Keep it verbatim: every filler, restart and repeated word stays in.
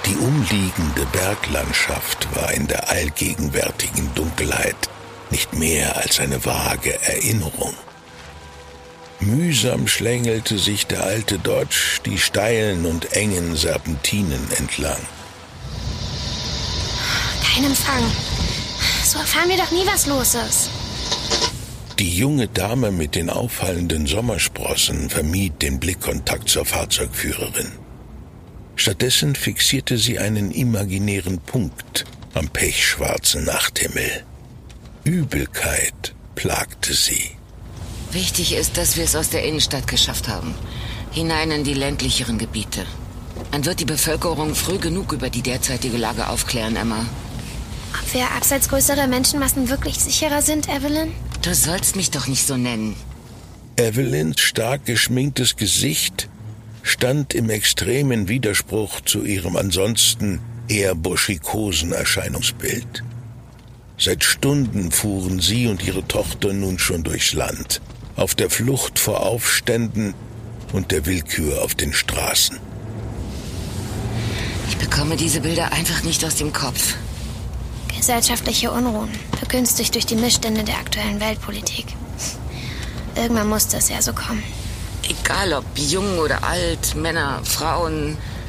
Die umliegende Berglandschaft war in der allgegenwärtigen Dunkelheit nicht mehr als eine vage Erinnerung. Mühsam schlängelte sich der alte Dodge die steilen und engen Serpentinen entlang. Kein Empfang. So erfahren wir doch nie, was los ist. Die junge Dame mit den auffallenden Sommersprossen vermied den Blickkontakt zur Fahrzeugführerin. Stattdessen fixierte sie einen imaginären Punkt am pechschwarzen Nachthimmel. Übelkeit plagte sie. Wichtig ist, dass wir es aus der Innenstadt geschafft haben. Hinein in die ländlicheren Gebiete. Man wird die Bevölkerung früh genug über die derzeitige Lage aufklären, Emma. Ob wir abseits größerer Menschenmassen wirklich sicherer sind, Evelyn? Du sollst mich doch nicht so nennen. Evelyns stark geschminktes Gesicht stand im extremen Widerspruch zu ihrem ansonsten eher burschikosen Erscheinungsbild. Seit Stunden fuhren sie und ihre Tochter nun schon durchs Land, auf der Flucht vor Aufständen und der Willkür auf den Straßen. Ich bekomme diese Bilder einfach nicht aus dem Kopf. Gesellschaftliche Unruhen, begünstigt durch die Missstände der aktuellen Weltpolitik. Irgendwann muss das ja so kommen. Egal ob jung oder alt, Männer, Frauen,